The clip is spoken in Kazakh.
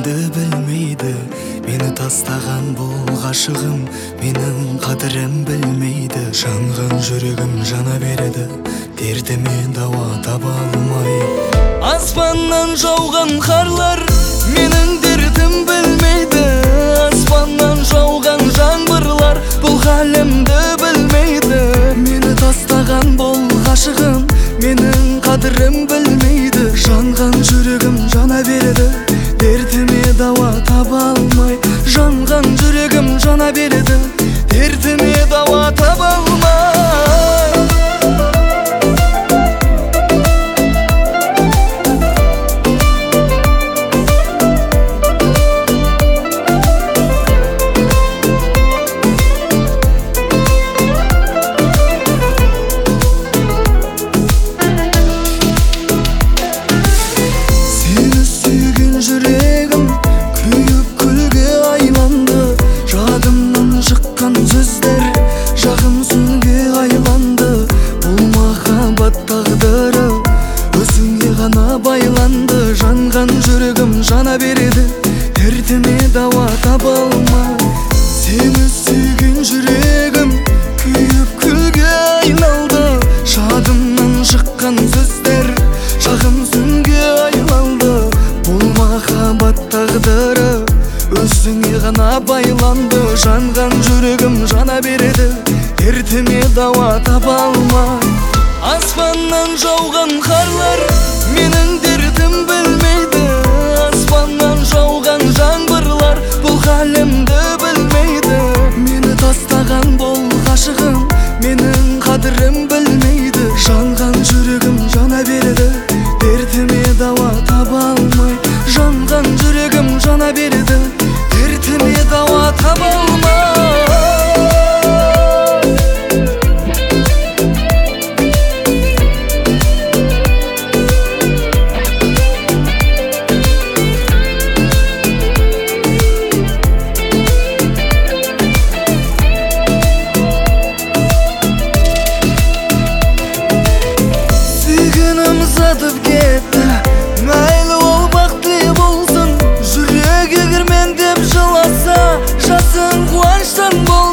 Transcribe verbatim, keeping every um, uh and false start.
халімді білмейді. Мені тастаған бұл ғашығым менің қадірім білмейді. Жанған жүрегім жана береді, дертіме дауа таба алмай. Аспаннан жауған қарлар менің дертім білмейді. Аспаннан жауған жаңбырлар бұл халімді білмейді. Мені тастаған бұл ғашығым менің қадірім білмейді. Жанған жүрегім жана береді, дертіме дауа таба алмай. Жанған жүрегім жана береді, дертіме дауа таба алмай. Байланды, жанған жүрегім жана береді, дертіме дауа таба алмай. Сені сүйген жүрегім күйіп күлге айналды. Жадымнан шыққан сөздер шағым сүнге айланды. Бұл махаббат тағдыры өзіңе ғана байланды. Жанған жүрегім жана береді, дертіме дауа таба алмай. Аспаннан жауған қарлар менің дертім білмейді. Аспаннан жауған жаңбырлар бұл халімді білмейді. Мені тастаған бұл ғашығым менің қадірім білмейді. Жанған жүрегім жана береді, дертіме дауа таба алмай. Жанған жүрегім жана береді, дертіме дауа таба алмай. Сатып кетті, мәйлі ол бақытлы болсын. Жүрегі кірмен деп жыласа, жасың қуаныштан бол.